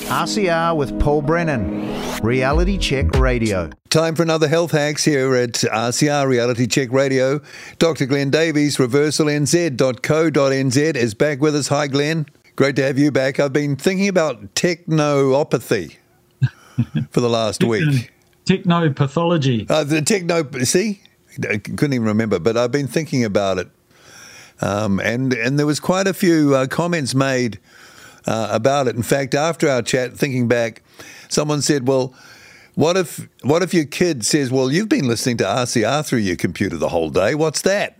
RCR with Paul Brennan, Reality Check Radio. Time for another health hacks here at RCR Reality Check Radio. Dr. Glenn Davies, reversalnz.co.nz is back with us. Hi, Glenn. Great to have you back. I've been thinking about technopathy for the last week. Technopathology. See? I couldn't even remember, but I've been thinking about it. And there was quite a few comments made about it. In fact, after our chat, thinking back, someone said, well, what if your kid says, well, you've been listening to RCR through your computer the whole day. What's that?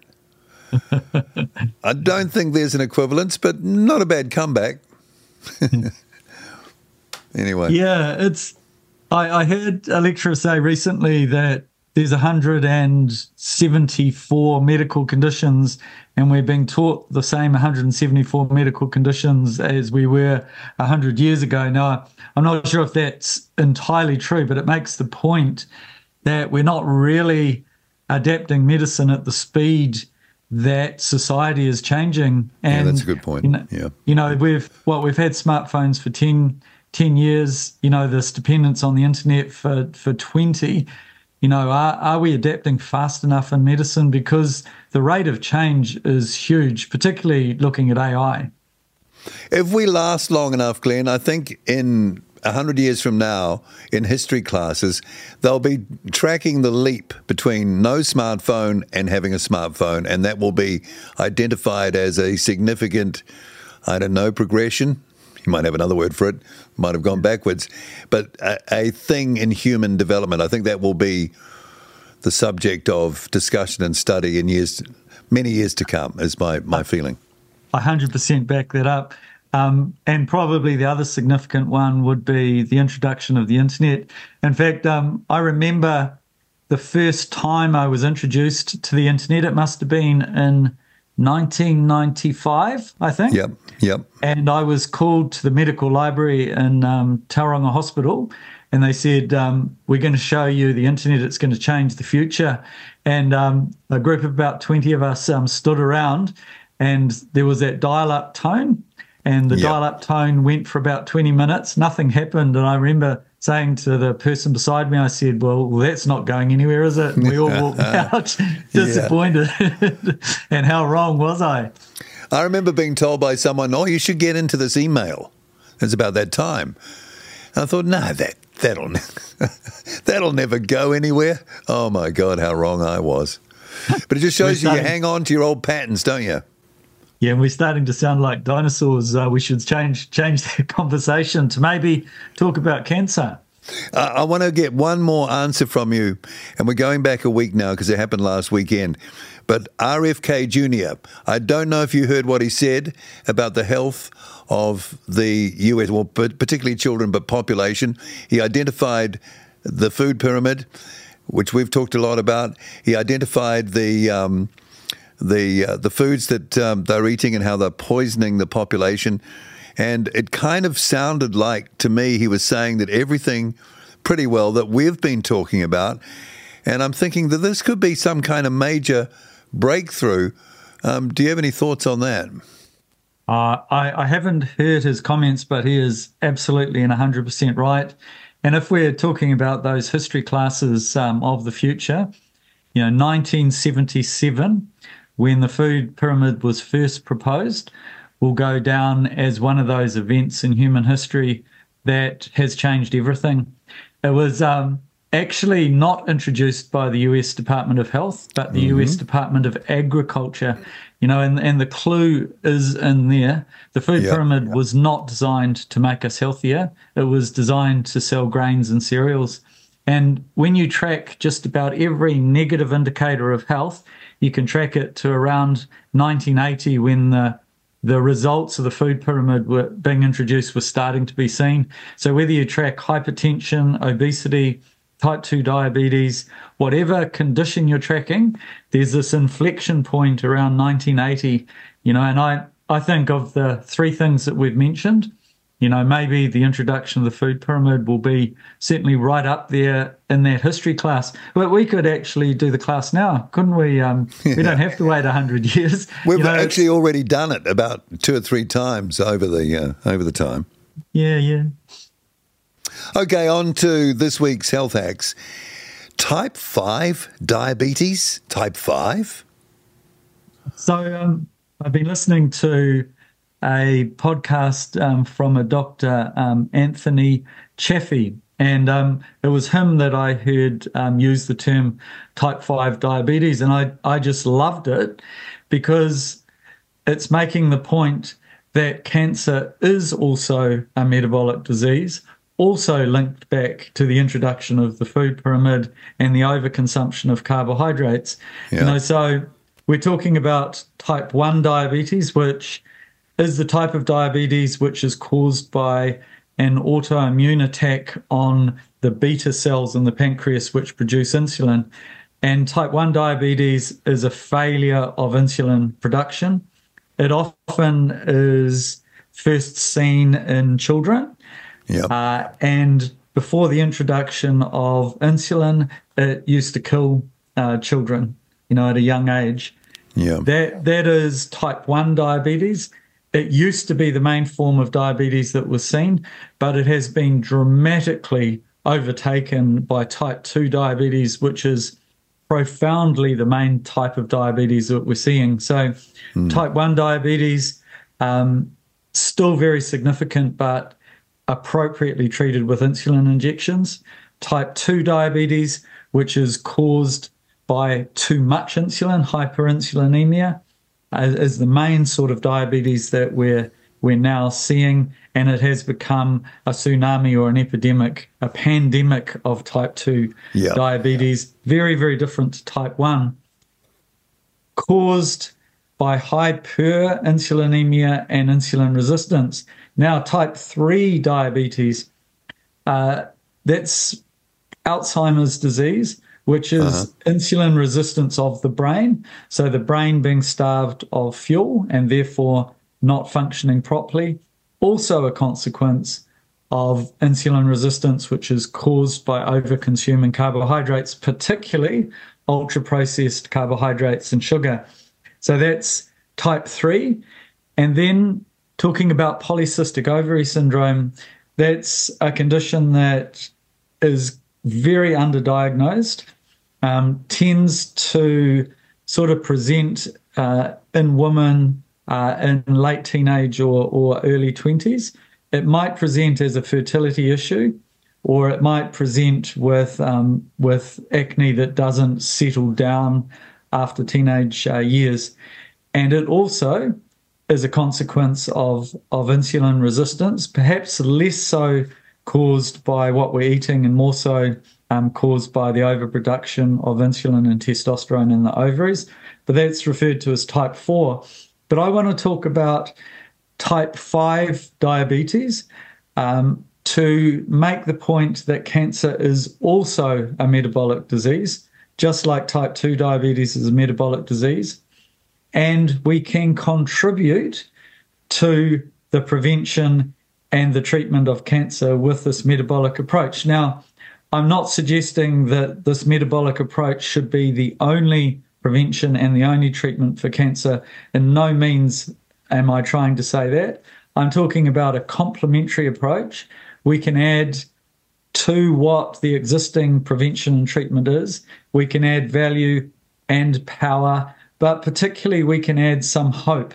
I don't think there's an equivalence, but not a bad comeback. Anyway. Yeah, I heard a lecturer say recently that there's 174 medical conditions, and we're being taught the same 174 medical conditions as we were 100 years ago. Now, I'm not sure if that's entirely true, but it makes the point that we're not really adapting medicine at the speed that society is changing. And, yeah, that's a good point. We've had smartphones for 10 years, this dependence on the internet for 20. Are we adapting fast enough in medicine? Because the rate of change is huge, particularly looking at AI. If we last long enough, Glenn, I think in 100 years from now, in history classes, they'll be tracking the leap between no smartphone and having a smartphone, and that will be identified as a significant, progression. You might have another word for it, might have gone backwards, but a thing in human development. I think that will be the subject of discussion and study in many years to come, is my feeling. I 100% back that up. And probably the other significant one would be the introduction of the internet. In fact, I remember the first time I was introduced to the internet, it must have been in 1995, I think. Yep. And I was called to the medical library in Tauranga Hospital, and they said, we're going to show you the internet. It's going to change the future. And a group of about 20 of us stood around, and there was that dial-up tone, and the dial-up tone went for about 20 minutes. Nothing happened, and I remember saying to the person beside me, I said, well, that's not going anywhere, is it? And we all walked out disappointed. And how wrong was I? I remember being told by someone, you should get into this email. It's about that time. And I thought, no, that'll never go anywhere. Oh, my God, how wrong I was. But it just shows you hang on to your old patterns, don't you? Yeah, and we're starting to sound like dinosaurs. We should change the conversation to maybe talk about cancer. I want to get one more answer from you, and we're going back a week now because it happened last weekend. But RFK Jr., I don't know if you heard what he said about the health of the U.S., well, particularly children, but population. He identified the food pyramid, which we've talked a lot about. He identified the foods that they're eating and how they're poisoning the population. And it kind of sounded like, to me, he was saying that everything pretty well that we've been talking about. And I'm thinking that this could be some kind of major breakthrough. Do you have any thoughts on that? I haven't heard his comments, but he is absolutely and 100% right. And if we're talking about those history classes of the future, 1977, when the food pyramid was first proposed, will go down as one of those events in human history that has changed everything. It was actually not introduced by the US Department of Health, but the US Department of Agriculture. And the clue is in there. The food pyramid was not designed to make us healthier. It was designed to sell grains and cereals. And when you track just about every negative indicator of health, you can track it to around 1980 when the results of the food pyramid were being introduced were starting to be seen. So whether you track hypertension, obesity, type 2 diabetes, whatever condition you're tracking, there's this inflection point around 1980, and I think of the three things that we've mentioned, maybe the introduction of the food pyramid will be certainly right up there in that history class. But we could actually do the class now, couldn't we? We don't have to wait 100 years. We've actually already done it about 2 or 3 times over the time. Yeah. Okay, on to this week's health hacks. Type 5 diabetes? Type 5? So I've been listening to a podcast from a Dr. Anthony Chaffee, and it was him that I heard use the term type 5 diabetes, and I just loved it because it's making the point that cancer is also a metabolic disease, also linked back to the introduction of the food pyramid and the overconsumption of carbohydrates. Yeah. So we're talking about type 1 diabetes, which is the type of diabetes which is caused by an autoimmune attack on the beta cells in the pancreas which produce insulin. And type 1 diabetes is a failure of insulin production. It often is first seen in children. Yeah. And before the introduction of insulin, it used to kill children, at a young age. Yeah. That is type 1 diabetes. It used to be the main form of diabetes that was seen, but it has been dramatically overtaken by type 2 diabetes, which is profoundly the main type of diabetes that we're seeing. So type 1 diabetes, still very significant, but appropriately treated with insulin injections. Type 2 diabetes, which is caused by too much insulin, hyperinsulinemia, is the main sort of diabetes that we're now seeing, and it has become a tsunami or an epidemic, a pandemic of type 2 diabetes, very, very different to type 1, caused by hyperinsulinemia and insulin resistance. Now, type 3 diabetes, that's Alzheimer's disease, which is insulin resistance of the brain. So the brain being starved of fuel and therefore not functioning properly. Also a consequence of insulin resistance, which is caused by over-consuming carbohydrates, particularly ultra-processed carbohydrates and sugar. So that's type 3. And then talking about polycystic ovary syndrome, that's a condition that is very underdiagnosed, tends to sort of present in women in late teenage or early 20s. It might present as a fertility issue, or it might present with acne that doesn't settle down after teenage years. And it also is a consequence of insulin resistance, perhaps less so caused by what we're eating and more so caused by the overproduction of insulin and testosterone in the ovaries. But that's referred to as type 4. But I want to talk about type 5 diabetes to make the point that cancer is also a metabolic disease, just like type 2 diabetes is a metabolic disease. And we can contribute to the prevention and the treatment of cancer with this metabolic approach. Now, I'm not suggesting that this metabolic approach should be the only prevention and the only treatment for cancer. In no means am I trying to say that. I'm talking about a complementary approach. We can add to what the existing prevention and treatment is. We can add value and power, but particularly we can add some hope.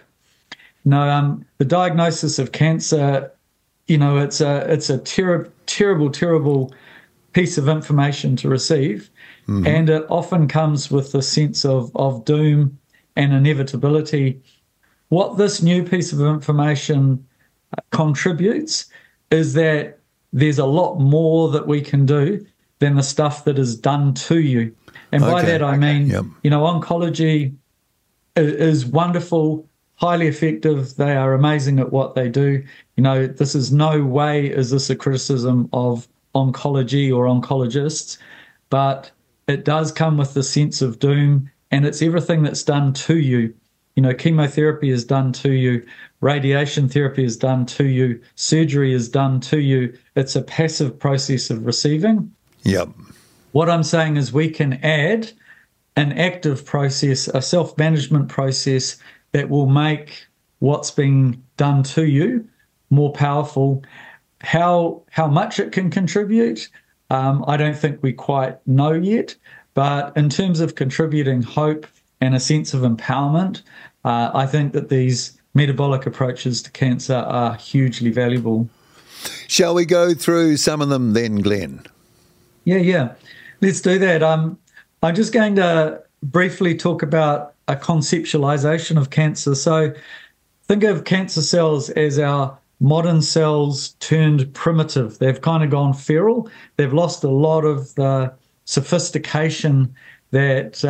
The diagnosis of cancer, it's a terrible piece of information to receive. Mm-hmm. And it often comes with a sense of doom and inevitability. What this new piece of information contributes is that there's a lot more that we can do than the stuff that is done to you. And by that I mean, oncology is wonderful, highly effective. They are amazing at what they do. This is no way is this a criticism of oncology or oncologists, but it does come with the sense of doom, and it's everything that's done to you. Chemotherapy is done to you, radiation therapy is done to you, surgery is done to you. It's a passive process of receiving. Yep. What I'm saying is we can add an active process, a self-management process that will make what's being done to you more powerful. how much it can contribute, I don't think we quite know yet. But in terms of contributing hope and a sense of empowerment, I think that these metabolic approaches to cancer are hugely valuable. Shall we go through some of them then, Glenn? Yeah. Let's do that. I'm just going to briefly talk about a conceptualization of cancer. So think of cancer cells as our modern cells turned primitive. They've kind of gone feral. They've lost a lot of the sophistication that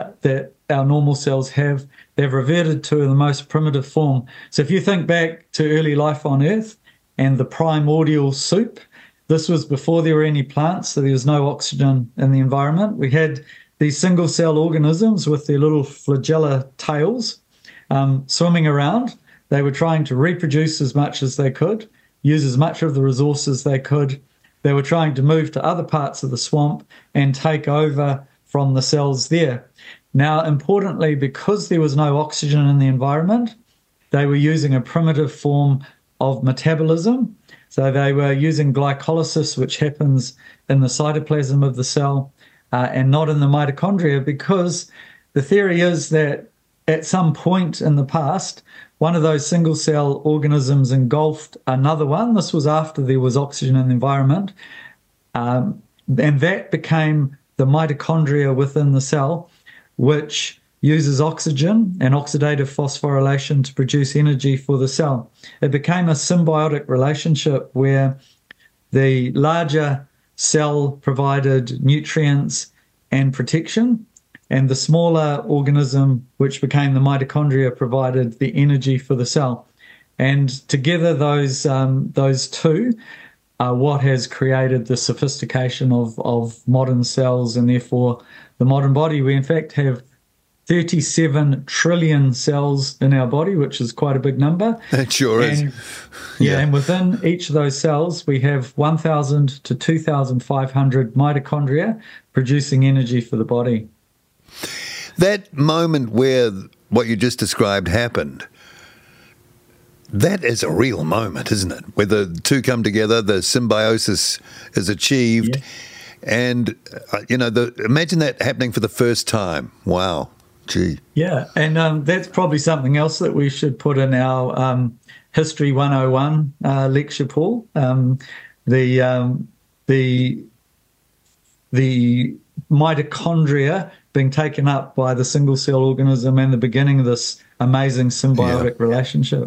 our normal cells have. They've reverted to the most primitive form. So if you think back to early life on Earth and the primordial soup, this was before there were any plants, so there was no oxygen in the environment. We had these single-cell organisms with their little flagella tails swimming around. They were trying to reproduce as much as they could, use as much of the resources they could. They were trying to move to other parts of the swamp and take over from the cells there. Now, importantly, because there was no oxygen in the environment, they were using a primitive form of metabolism. So they were using glycolysis, which happens in the cytoplasm of the cell and not in the mitochondria, because the theory is that at some point in the past, one of those single-cell organisms engulfed another one. This was after there was oxygen in the environment. And that became the mitochondria within the cell, which uses oxygen and oxidative phosphorylation to produce energy for the cell. It became a symbiotic relationship where the larger cell provided nutrients and protection, and the smaller organism, which became the mitochondria, provided the energy for the cell. And together, those two are what has created the sophistication of modern cells, and therefore the modern body. We, in fact, have 37 trillion cells in our body, which is quite a big number. It sure is. Yeah, and within each of those cells, we have 1,000 to 2,500 mitochondria producing energy for the body. That moment where what you just described happened, that is a real moment, isn't it? Where the two come together, the symbiosis is achieved, and imagine that happening for the first time. Wow, gee. Yeah, and that's probably something else that we should put in our History 101 lecture, Paul. The mitochondria being taken up by the single-cell organism and the beginning of this amazing symbiotic relationship.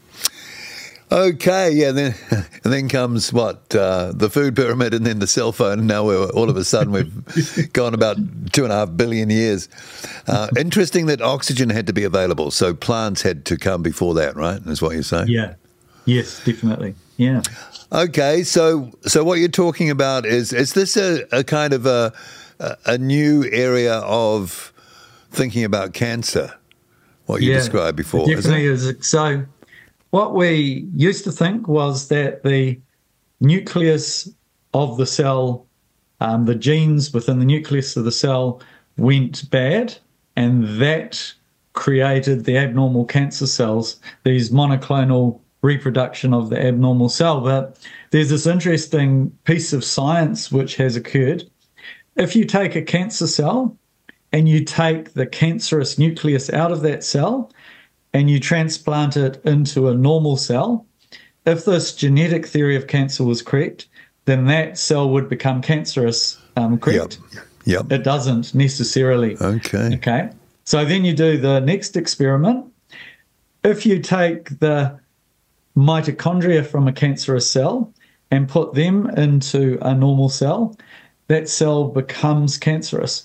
Okay, yeah, and then comes what? The food pyramid and then the cell phone. And now all of a sudden we've gone about 2.5 billion years. Interesting that oxygen had to be available, so plants had to come before that, right? Is what you're saying? Yeah. Yes, definitely. Yeah. Okay, so what you're talking about is this a kind of a new area of thinking about cancer? What you described before, it definitely is. So what we used to think was that the nucleus of the cell, the genes within the nucleus of the cell went bad, and that created the abnormal cancer cells, these monoclonal reproduction of the abnormal cell. But there's this interesting piece of science which has occurred. If you take a cancer cell and you take the cancerous nucleus out of that cell and you transplant it into a normal cell, if this genetic theory of cancer was correct, then that cell would become cancerous, correct? Yep. It doesn't necessarily. Okay. So then you do the next experiment. If you take the mitochondria from a cancerous cell and put them into a normal cell, that cell becomes cancerous.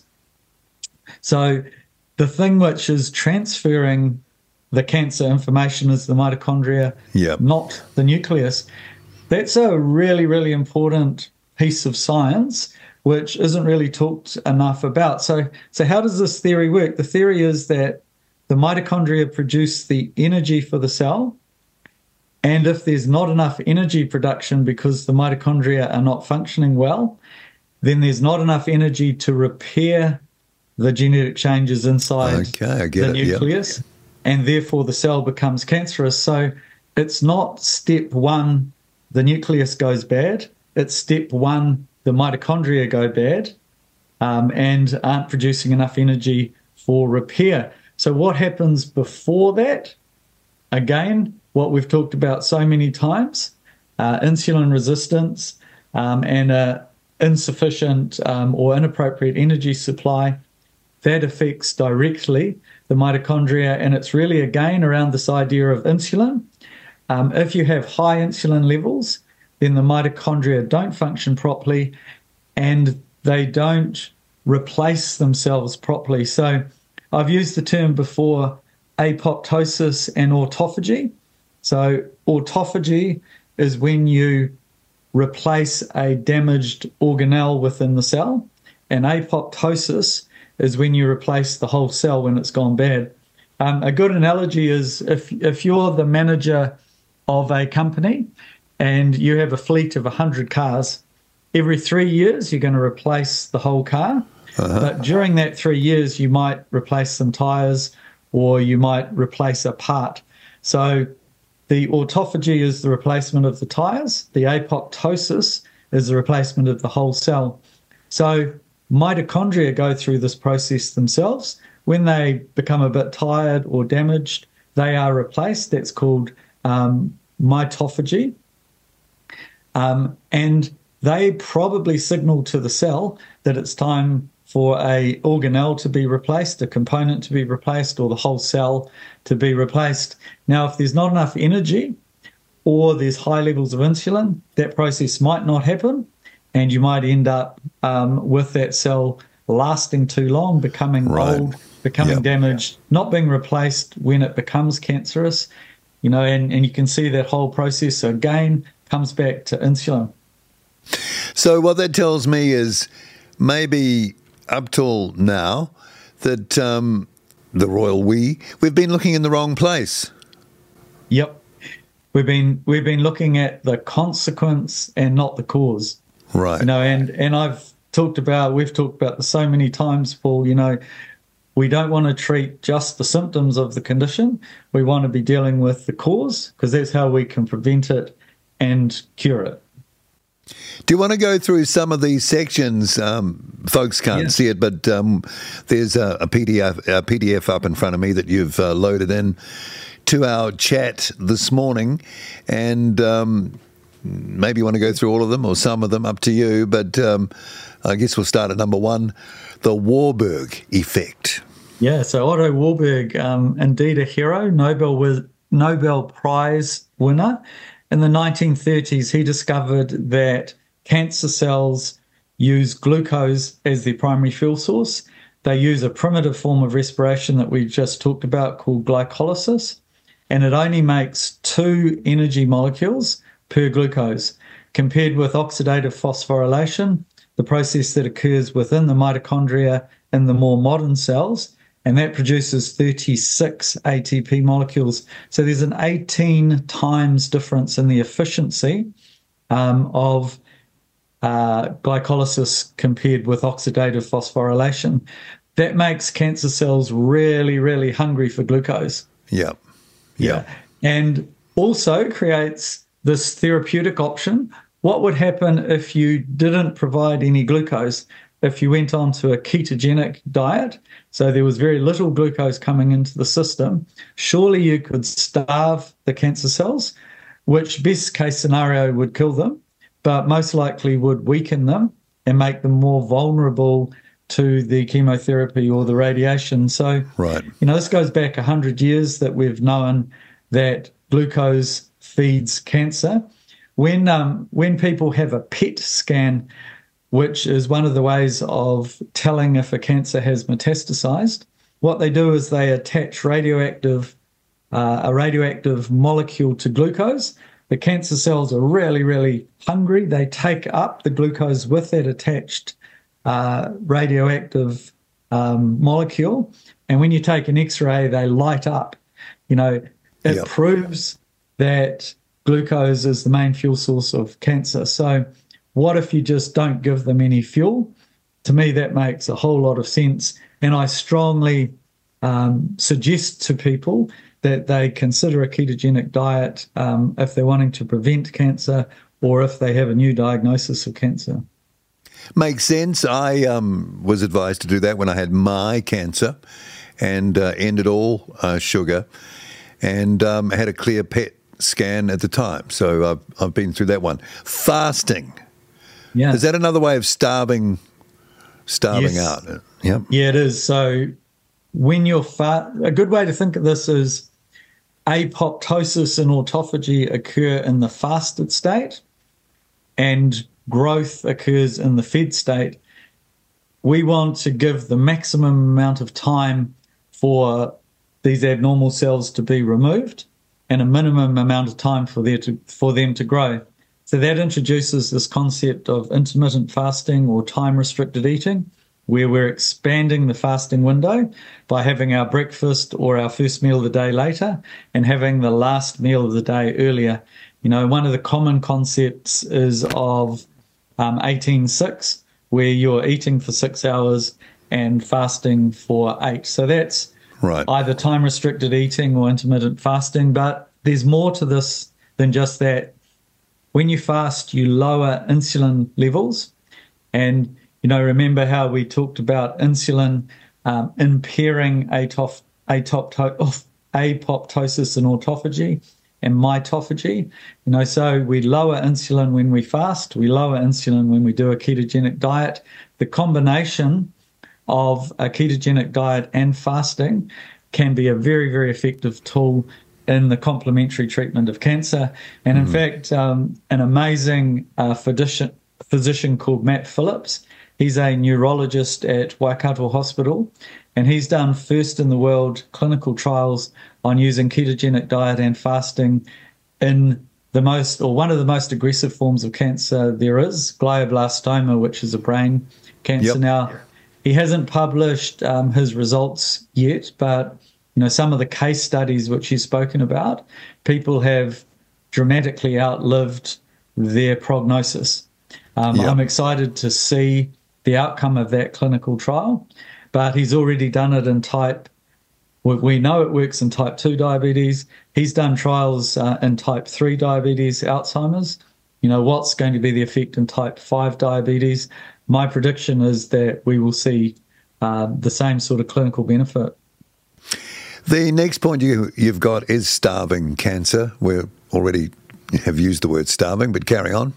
So the thing which is transferring the cancer information is the mitochondria, not the nucleus. That's a really, really important piece of science which isn't really talked enough about. So how does this theory work? The theory is that the mitochondria produce the energy for the cell, and if there's not enough energy production because the mitochondria are not functioning well, then there's not enough energy to repair the genetic changes inside the nucleus. And therefore the cell becomes cancerous. So it's not step one the nucleus goes bad. It's step one, the mitochondria go bad and aren't producing enough energy for repair. So what happens before that? Again, what we've talked about so many times, insulin resistance and insufficient or inappropriate energy supply, that affects directly the mitochondria, and it's really, again, around this idea of insulin. If you have high insulin levels, then the mitochondria don't function properly and they don't replace themselves properly. So I've used the term before, apoptosis and autophagy. So autophagy is when you replace a damaged organelle within the cell, and apoptosis is when you replace the whole cell when it's gone bad. A good analogy is if you're the manager of a company and you have a fleet of 100 cars, every 3 years you're going to replace the whole car. But during that 3 years, you might replace some tires or you might replace a part. So the autophagy is the replacement of the tires. The apoptosis is the replacement of the whole cell. So mitochondria go through this process themselves. When they become a bit tired or damaged, they are replaced. That's called mitophagy. And they probably signal to the cell that it's time for a organelle to be replaced, a component to be replaced, or the whole cell to be replaced. Now, if there's not enough energy or there's high levels of insulin, that process might not happen, and you might end up with that cell lasting too long, becoming old, becoming damaged, not being replaced when it becomes cancerous, and you can see that whole process again comes back to insulin. So what that tells me is maybe up till now that the royal we've been looking in the wrong place. Yep. We've been looking at the consequence and not the cause. Right. And we've talked about this so many times, Paul, we don't want to treat just the symptoms of the condition. We want to be dealing with the cause, because that's how we can prevent it and cure it. Do you want to go through some of these sections? Folks can't see it, but there's a PDF up in front of me that you've loaded in to our chat this morning, and maybe you want to go through all of them or some of them, up to you, but I guess we'll start at number one, the Warburg effect. Yeah, so Otto Warburg, indeed a hero, Nobel Prize winner. In the 1930s, he discovered that cancer cells use glucose as their primary fuel source. They use a primitive form of respiration that we just talked about called glycolysis, and it only makes 2 energy molecules per glucose, compared with oxidative phosphorylation, the process that occurs within the mitochondria in the more modern cells, and that produces 36 ATP molecules. So there's an 18 times difference in the efficiency of glycolysis compared with oxidative phosphorylation. That makes cancer cells really, really hungry for glucose. Yeah. And also creates this therapeutic option. What would happen if you didn't provide any glucose? If you went on to a ketogenic diet, so there was very little glucose coming into the system, surely you could starve the cancer cells, which best case scenario would kill them, but most likely would weaken them and make them more vulnerable to the chemotherapy or the radiation. So, this goes back 100 years that we've known that glucose feeds cancer. When people have a PET scan, which is one of the ways of telling if a cancer has metastasized, what they do is they attach a radioactive molecule to glucose. The cancer cells are really, really hungry. They take up the glucose with that attached radioactive molecule. And when you take an X-ray, they light up. It proves that glucose is the main fuel source of cancer. So what if you just don't give them any fuel? To me, that makes a whole lot of sense. And I strongly suggest to people that they consider a ketogenic diet if they're wanting to prevent cancer or if they have a new diagnosis of cancer. Makes sense. I was advised to do that when I had my cancer and ended all sugar and had a clear PET scan at the time. So I've been through that one. Fasting. Yeah. Is that another way of starving Yes. out? Yeah. Yeah, it is. So when you're a good way to think of this is apoptosis and autophagy occur in the fasted state and growth occurs in the fed state. We want to give the maximum amount of time for these abnormal cells to be removed and a minimum amount of time for them to grow. So that introduces this concept of intermittent fasting or time-restricted eating, where we're expanding the fasting window by having our breakfast or our first meal of the day later and having the last meal of the day earlier. You know, one of the common concepts is of 18-6, where you're eating for 6 hours and fasting for 8. So that's Right. either time-restricted eating or intermittent fasting, but there's more to this than just that. When you fast, you lower insulin levels. And, you know, remember how we talked about insulin impairing apoptosis and autophagy and mitophagy. You know, so we lower insulin when we fast, we lower insulin when we do a ketogenic diet. The combination of a ketogenic diet and fasting can be a very, very effective tool in the complementary treatment of cancer. And in fact, an amazing physician called Matt Phillips, he's a neurologist at Waikato Hospital, and he's done first in the world clinical trials on using ketogenic diet and fasting in one of the most aggressive forms of cancer there is, glioblastoma, which is a brain cancer. Yep. Now, he hasn't published his results yet, but you know, some of the case studies which he's spoken about, people have dramatically outlived their prognosis. I'm excited to see the outcome of that clinical trial, but he's already done it in we know it works in type 2 diabetes. He's done trials in type 3 diabetes, Alzheimer's. You know, what's going to be the effect in type 5 diabetes? My prediction is that we will see the same sort of clinical benefit. The next point you've got is starving cancer. We already have used the word starving, but carry on.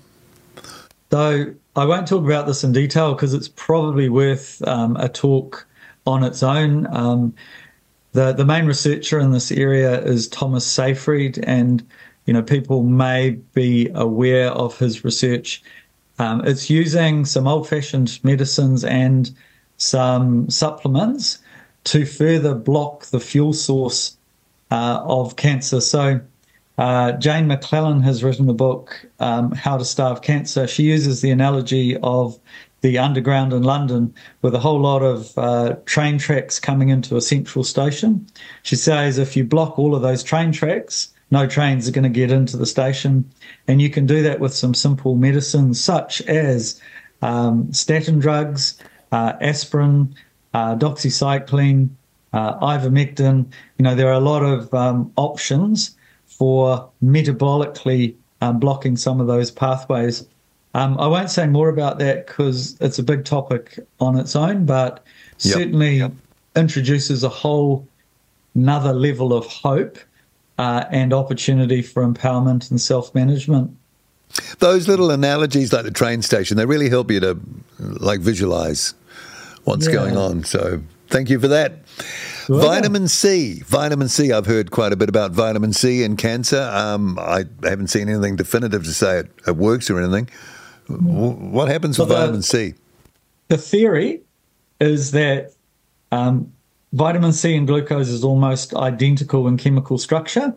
So I won't talk about this in detail because it's probably worth a talk on its own. The main researcher in this area is Thomas Seyfried, and you know, people may be aware of his research. It's using some old-fashioned medicines and some supplements to further block the fuel source of cancer. So Jane McClellan has written the book, How to Starve Cancer. She uses the analogy of the underground in London with a whole lot of train tracks coming into a central station. She says if you block all of those train tracks, no trains are going to get into the station. And you can do that with some simple medicines such as statin drugs, aspirin, doxycycline, ivermectin. You know, there are a lot of options for metabolically blocking some of those pathways. I won't say more about that because it's a big topic on its own, but certainly introduces a whole another level of hope and opportunity for empowerment and self-management. Those little analogies like the train station, they really help you to like visualize what's going on. So thank you for that. Sure. Vitamin C. I've heard quite a bit about vitamin C in cancer. I haven't seen anything definitive to say it works or anything. What happens with vitamin C? The theory is that vitamin C and glucose is almost identical in chemical structure.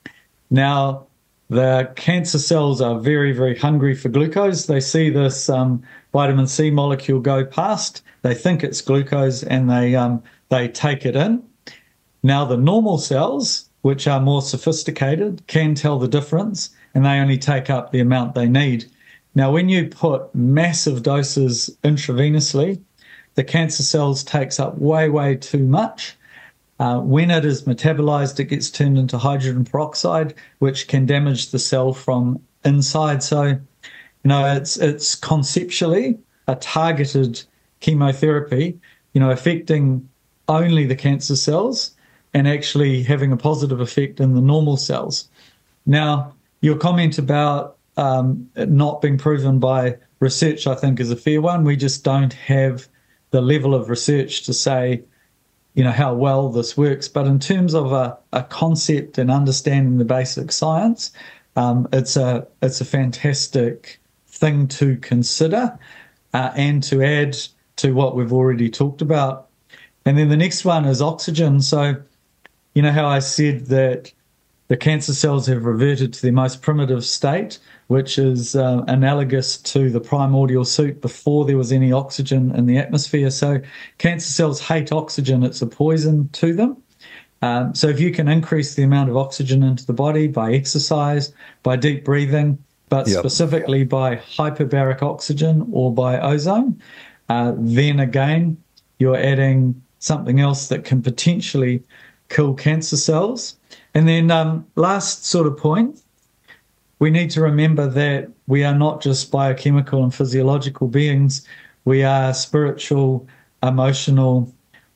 Now, the cancer cells are very, very hungry for glucose. They see this vitamin C molecule go past. They think it's glucose and they take it in. Now, the normal cells, which are more sophisticated, can tell the difference, and they only take up the amount they need. Now, when you put massive doses intravenously, the cancer cells takes up way, way too much. When it is metabolized, it gets turned into hydrogen peroxide, which can damage the cell from inside. So, it's conceptually a targeted chemotherapy, affecting only the cancer cells and actually having a positive effect in the normal cells. Now, your comment about it not being proven by research, I think, is a fair one. We just don't have the level of research to say, how well this works. But in terms of a concept and understanding the basic science, it's a fantastic thing to consider and to add to what we've already talked about. And then the next one is oxygen. So, how I said that the cancer cells have reverted to their most primitive state, which is analogous to the primordial soup before there was any oxygen in the atmosphere. So cancer cells hate oxygen. It's a poison to them. So if you can increase the amount of oxygen into the body by exercise, by deep breathing, but specifically by hyperbaric oxygen or by ozone, then again, you're adding something else that can potentially kill cancer cells. And then last sort of point, we need to remember that we are not just biochemical and physiological beings. We are spiritual, emotional,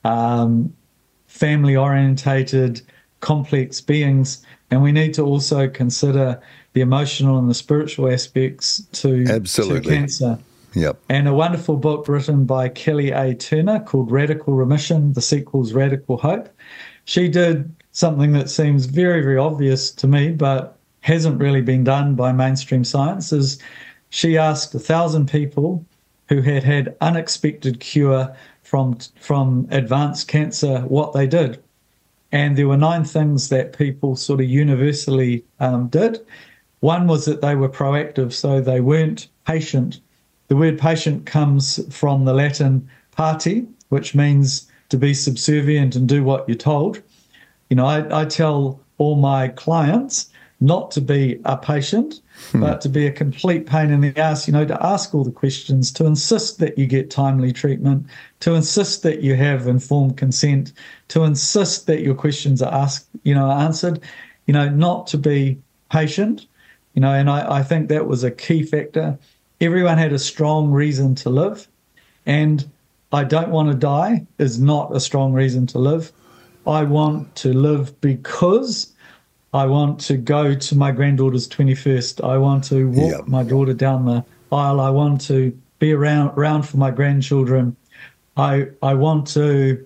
family-orientated, complex beings. And we need to also consider the emotional and the spiritual aspects to cancer. Yep. And a wonderful book written by Kelly A. Turner called Radical Remission, the sequel's Radical Hope. She did something that seems very, very obvious to me, but hasn't really been done by mainstream science, is she asked 1,000 people who had unexpected cure from advanced cancer what they did. And there were 9 things that people sort of universally did. One was that they were proactive, so they weren't patient. The word patient comes from the Latin pati, which means to be subservient and do what you're told. I tell all my clients not to be a patient, but to be a complete pain in the ass, to ask all the questions, to insist that you get timely treatment, to insist that you have informed consent, to insist that your questions are asked, answered, not to be patient, and I think that was a key factor. Everyone had a strong reason to live, and I don't want to die is not a strong reason to live. I want to live because I want to go to my granddaughter's 21st. I want to walk my daughter down the aisle. I want to be around for my grandchildren. I want to,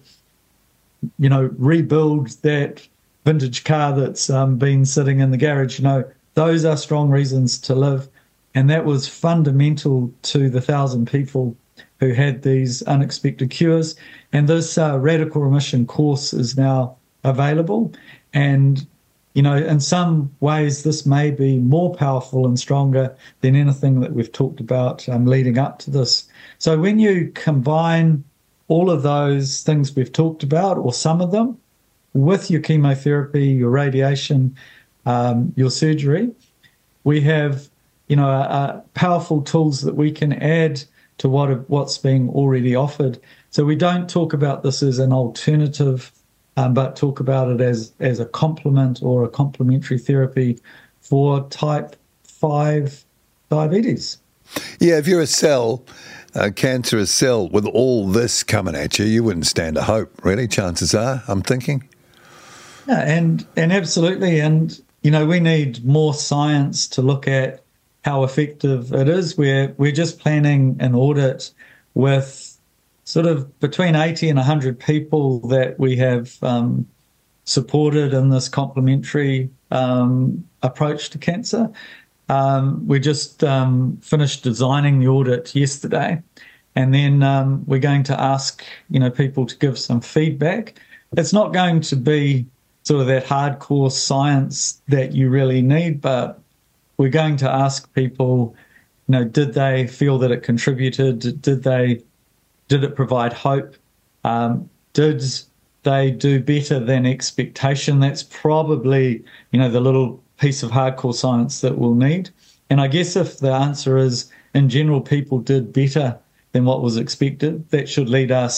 rebuild that vintage car that's been sitting in the garage. Those are strong reasons to live. And that was fundamental to the 1,000 people who had these unexpected cures. And this Radical Remission course is now available. And, in some ways, this may be more powerful and stronger than anything that we've talked about leading up to this. So when you combine all of those things we've talked about, or some of them, with your chemotherapy, your radiation, your surgery, we have, powerful tools that we can add to what's being already offered. So we don't talk about this as an alternative, but talk about it as a complement or a complementary therapy for type 5 diabetes. Yeah, if you're a cancerous cell with all this coming at you, you wouldn't stand a hope, really, chances are, I'm thinking. Yeah, and absolutely. And, we need more science to look at how effective it is. We're just planning an audit with sort of between 80 and 100 people that we have supported in this complementary approach to cancer. We just finished designing the audit yesterday, and then we're going to ask people to give some feedback. It's not going to be sort of that hardcore science that you really need, but we're going to ask people, did they feel that it contributed? Did it provide hope? Did they do better than expectation? That's probably, the little piece of hardcore science that we'll need. And I guess if the answer is, in general, people did better than what was expected, that should lead us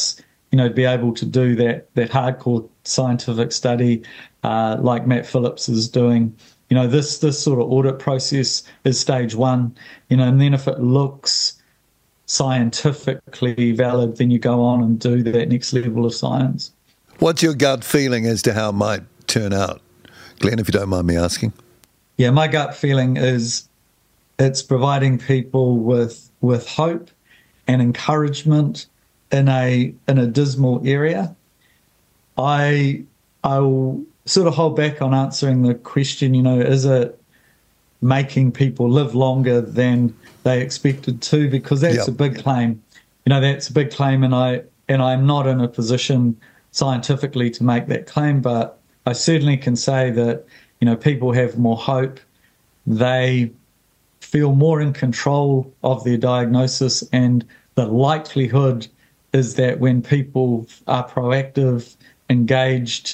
to be able to do that hardcore scientific study like Matt Phillips is doing. This sort of audit process is stage one, and then if it looks scientifically valid, then you go on and do that next level of science. What's your gut feeling as to how it might turn out, Glenn, if you don't mind me asking? Yeah, my gut feeling is it's providing people with hope and encouragement in a dismal area. I'll sort of hold back on answering the question, is it making people live longer than they expected to? Because that's a big claim. That's a big claim, and I'm not in a position scientifically to make that claim, but I certainly can say that, people have more hope. They feel more in control of their diagnosis, and the likelihood is that when people are proactive, engaged,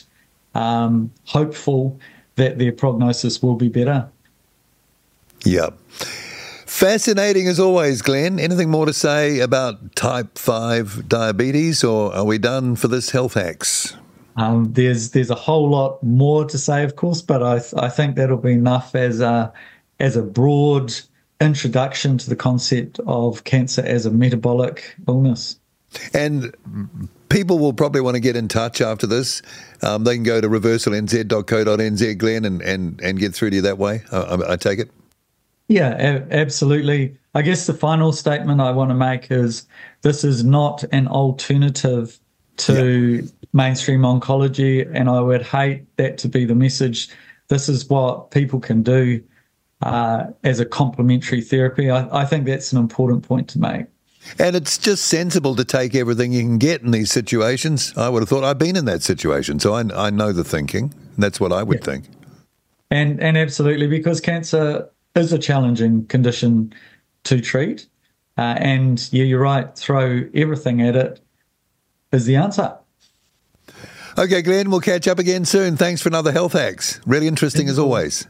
hopeful, that their prognosis will be better. Yeah. Fascinating as always, Glenn. Anything more to say about type 5 diabetes, or are we done for this Health Hacks? There's a whole lot more to say, of course, but I think that'll be enough as a broad introduction to the concept of cancer as a metabolic illness. And people will probably want to get in touch after this. They can go to reversalnz.co.nz, Glenn, and get through to you that way, I take it? Yeah, absolutely. I guess the final statement I want to make is this is not an alternative to mainstream oncology, and I would hate that to be the message. This is what people can do as a complementary therapy. I think that's an important point to make. And it's just sensible to take everything you can get in these situations. I would have thought I've been in that situation, so I know the thinking. That's what I would think. And absolutely, because cancer is a challenging condition to treat. And you're right, throw everything at it is the answer. Okay, Glenn, we'll catch up again soon. Thanks for another Health Hacks. Really interesting as always.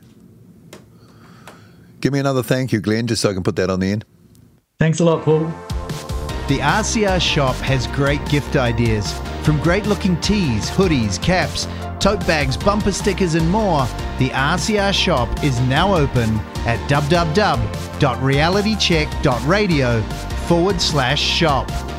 Give me another thank you, Glenn, just so I can put that on the end. Thanks a lot, Paul. The RCR shop has great gift ideas. From great-looking tees, hoodies, caps, tote bags, bumper stickers and more, the RCR shop is now open at www.realitycheck.radio/shop.